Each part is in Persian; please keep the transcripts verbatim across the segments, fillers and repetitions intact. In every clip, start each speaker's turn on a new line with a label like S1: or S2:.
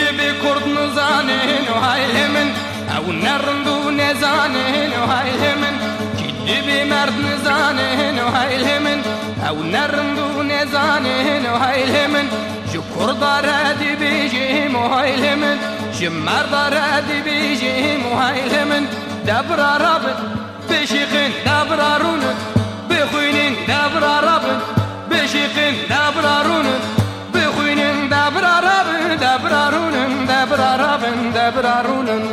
S1: بكرد نزانين وهايلمن او نرندو نزانين وهايلمن جد بمرد نزانين وهايلمن او نرندو نزانين وهايلمن شكر دارادي بيجيم وهايلمن شمار دارادي بيجيم وهايلمن دبر رابط بشيخن دبرارون بخوينين دبرارون بشيخن دبرارون بخوينين دبرارون دبرارون دبرارون دبرارون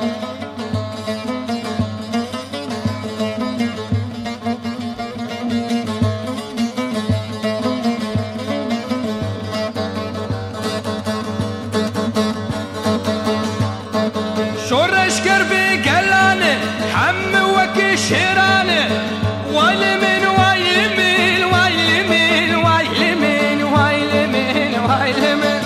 S1: شورش كربي قلاني حم وكي شيراني وايلمين وايلمين وايلمين وايلمين وايلمين وايلمين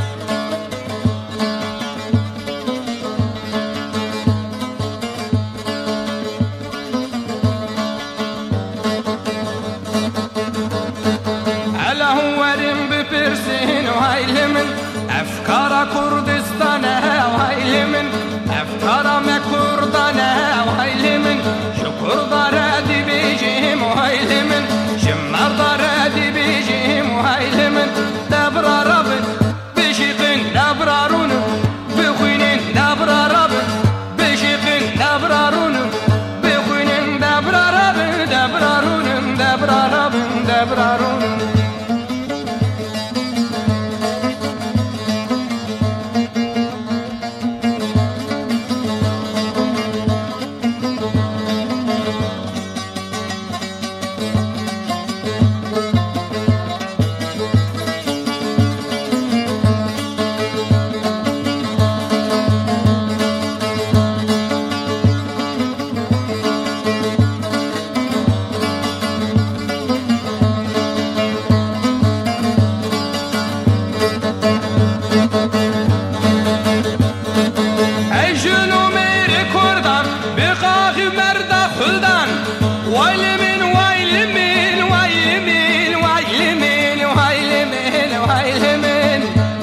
S1: على هوارين ببرسين وايلمين أفكار كردستان وايلمين أفكار ما كردنا وايلمين شكر دارادي بيجيم وايلمين شمار دارادي بيجيم وايلمين دبر رابن بشيقين دبرارون بخوينين دبر رابن بشيقين دبرارون بخوينين دبر رابن دبرارون دبر رابن دبرارون وايلمين وايلمين وايلمين وايلمين وايلمين وايلمين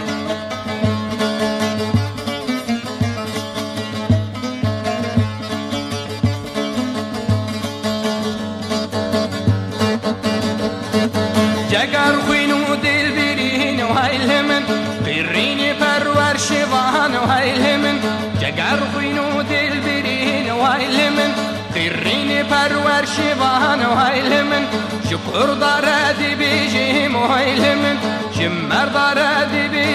S1: جاكر خوينو ديل بيرين وايلمين بيريني برور شيفان وايلمين جاكر خوينو ديل بيرين وايلمين قريني برور شيبان وهايلمن شكر دارادي بيجيم وهايلمن شمر دارادي بيجيم